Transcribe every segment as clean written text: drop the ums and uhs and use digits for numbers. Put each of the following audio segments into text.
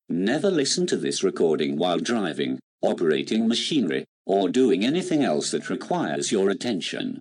Never listen to this recording while driving, operating machinery, or doing anything else that requires your attention.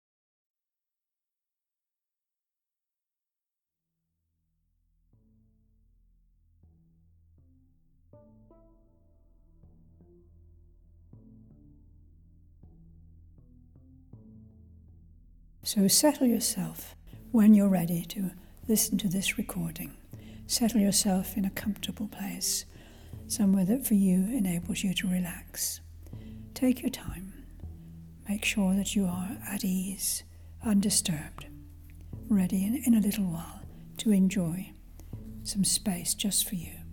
So settle yourself when you're ready to listen to this recording. Settle yourself in a comfortable place, somewhere that for you enables you to relax. Take your time. Make sure that you are at ease, undisturbed, ready in a little while to enjoy some space just for you.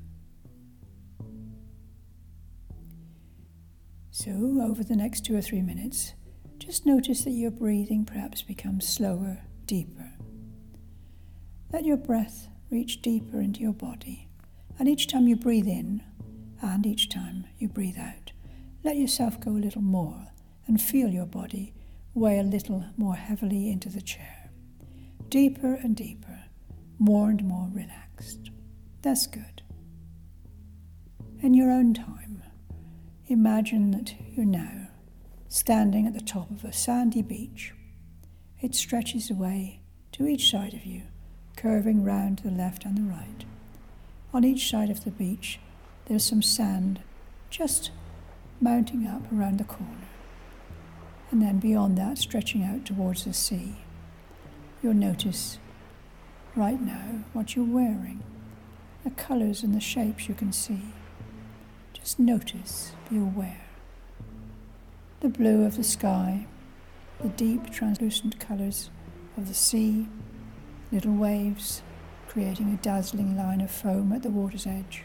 So over the next 2 or 3 minutes, just notice that your breathing perhaps becomes slower, deeper. Let your breath reach deeper into your body, and each time you breathe in and each time you breathe out, let yourself go a little more and feel your body weigh a little more heavily into the chair. Deeper and deeper, more and more relaxed. That's good. In your own time, imagine that you're now standing at the top of a sandy beach. It stretches away to each side of you, curving round to the left and the right. On each side of the beach, there's some sand just mounting up around the corner. And then beyond that, stretching out towards the sea. You'll notice right now what you're wearing, the colours and the shapes you can see. Just notice, be aware. The blue of the sky, the deep translucent colours of the sea, little waves creating a dazzling line of foam at the water's edge.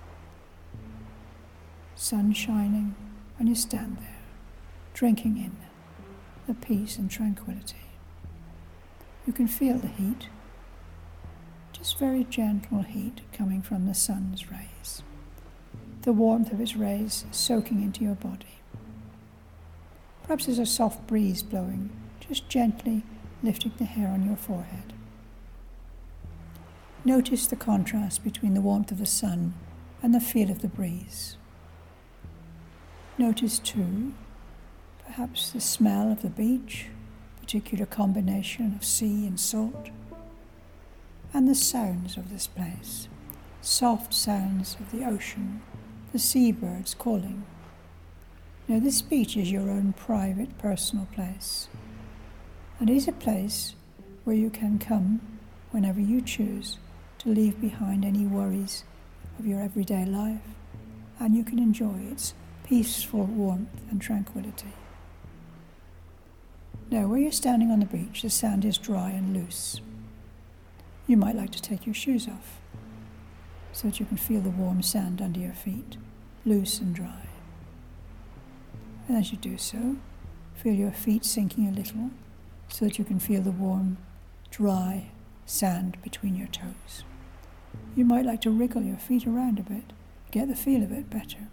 Sun shining, and you stand there, drinking in the peace and tranquility. You can feel the heat, just very gentle heat coming from the sun's rays. The warmth of its rays soaking into your body. Perhaps there's a soft breeze blowing, just gently lifting the hair on your forehead. Notice the contrast between the warmth of the sun and the feel of the breeze. Notice too, perhaps the smell of the beach, particular combination of sea and salt, and the sounds of this place, soft sounds of the ocean, the seabirds calling. Now this beach is your own private, personal place, and is a place where you can come whenever you choose to leave behind any worries of your everyday life, and you can enjoy its peaceful warmth and tranquility. Now, where you're standing on the beach, the sand is dry and loose. You might like to take your shoes off so that you can feel the warm sand under your feet, loose and dry. And as you do so, feel your feet sinking a little so that you can feel the warm, dry sand between your toes. You might like to wriggle your feet around a bit, get the feel of it better.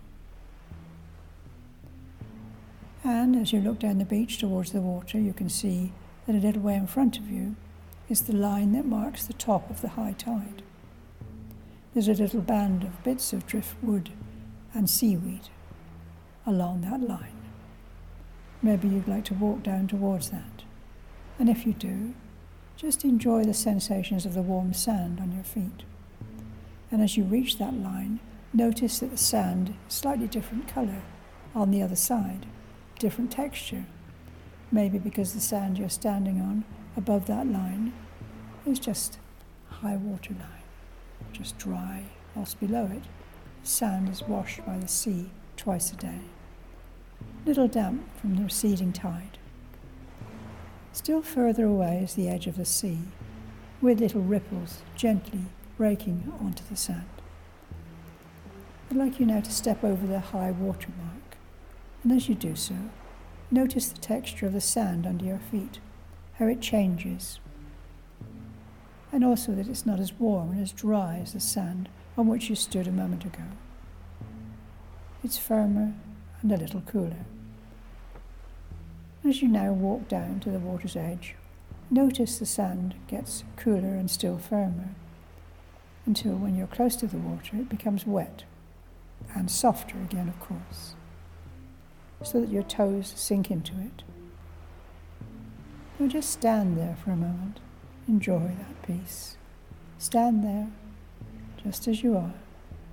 And as you look down the beach towards the water, you can see that a little way in front of you is the line that marks the top of the high tide. There's a little band of bits of driftwood and seaweed along that line. Maybe you'd like to walk down towards that. And if you do, just enjoy the sensations of the warm sand on your feet. And as you reach that line, notice that the sand is slightly different colour on the other side, different texture. Maybe because the sand you're standing on above that line is just high water line, just dry, whilst below it, the sand is washed by the sea twice a day. Little damp from the receding tide. Still further away is the edge of the sea, with little ripples gently breaking onto the sand. I'd like you now to step over the high water mark, and as you do so, notice the texture of the sand under your feet, how it changes, and also that it's not as warm and as dry as the sand on which you stood a moment ago. It's firmer and a little cooler. As you now walk down to the water's edge, notice the sand gets cooler and still firmer. until when you're close to the water it becomes wet and softer again, of course, so that your toes sink into it. You'll just stand there for a moment, enjoy that peace. Stand there just as you are.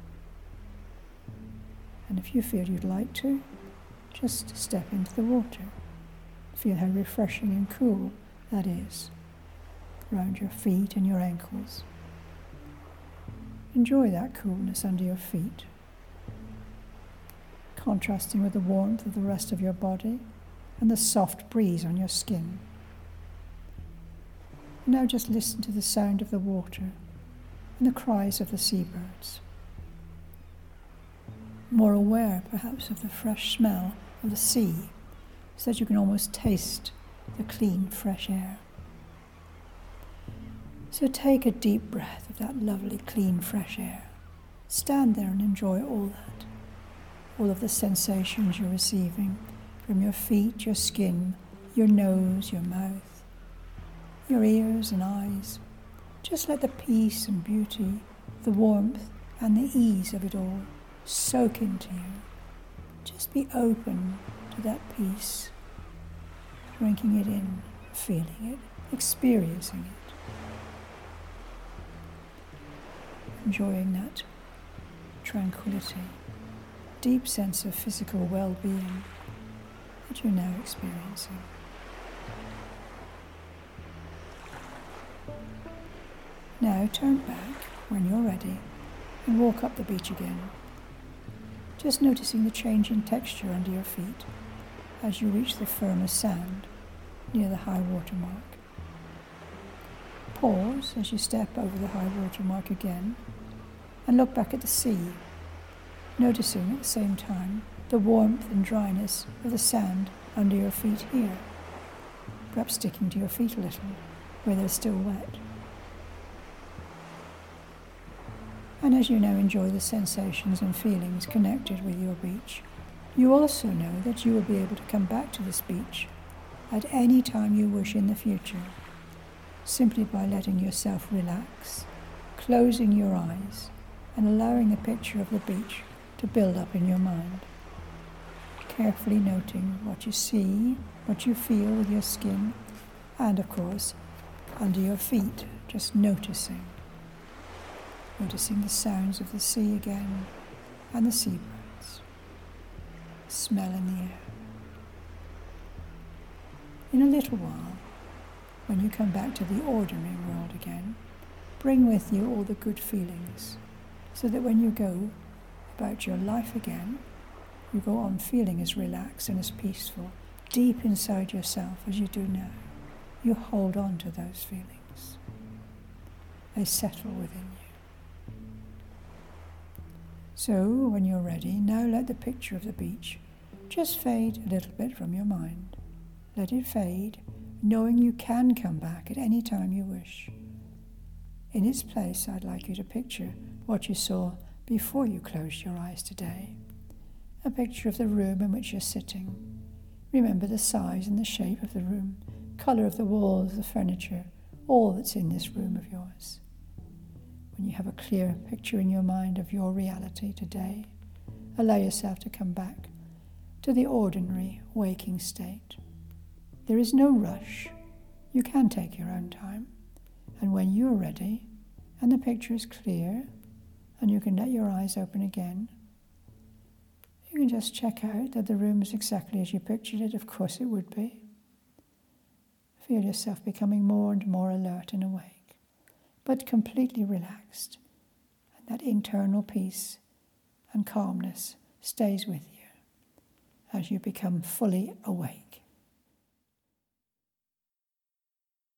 And if you feel you'd like to, just step into the water. Feel how refreshing and cool that is around your feet and your ankles. Enjoy that coolness under your feet, contrasting with the warmth of the rest of your body and the soft breeze on your skin. Now just listen to the sound of the water and the cries of the seabirds. More aware, perhaps, of the fresh smell of the sea, so that you can almost taste the clean, fresh air. So take a deep breath of that lovely, clean, fresh air. Stand there and enjoy all that, all of the sensations you're receiving from your feet, your skin, your nose, your mouth, your ears and eyes. Just let the peace and beauty, the warmth and the ease of it all soak into you. Just be open to that peace, drinking it in, feeling it, experiencing it, enjoying that tranquility, deep sense of physical well-being that you're now experiencing. Now turn back when you're ready and walk up the beach again, just noticing the change in texture under your feet as you reach the firmer sand near the high water mark. Pause as you step over the high water mark again and look back at the sea, noticing at the same time the warmth and dryness of the sand under your feet here, perhaps sticking to your feet a little where they're still wet. And as you now enjoy the sensations and feelings connected with your beach, you also know that you will be able to come back to this beach at any time you wish in the future, simply by letting yourself relax, closing your eyes, and allowing the picture of the beach to build up in your mind. Carefully noting what you see, what you feel with your skin, and of course, under your feet, just noticing the sounds of the sea again and the seabirds, smell in the air. In a little while, when you come back to the ordinary world again, bring with you all the good feelings, so that when you go about your life again, you go on feeling as relaxed and as peaceful, deep inside yourself as you do now. You hold on to those feelings. They settle within you. So, when you're ready, now let the picture of the beach just fade a little bit from your mind. Let it fade, knowing you can come back at any time you wish. In its place, I'd like you to picture what you saw before you closed your eyes today. A picture of the room in which you're sitting. Remember the size and the shape of the room, colour of the walls, the furniture, all that's in this room of yours. When you have a clear picture in your mind of your reality today, allow yourself to come back to the ordinary waking state. There is no rush. You can take your own time. And when you're ready, and the picture is clear, and you can let your eyes open again, you can just check out that the room is exactly as you pictured it. Of course it would be. Feel yourself becoming more and more alert and awake, but completely relaxed. And that internal peace and calmness stays with you as you become fully awake.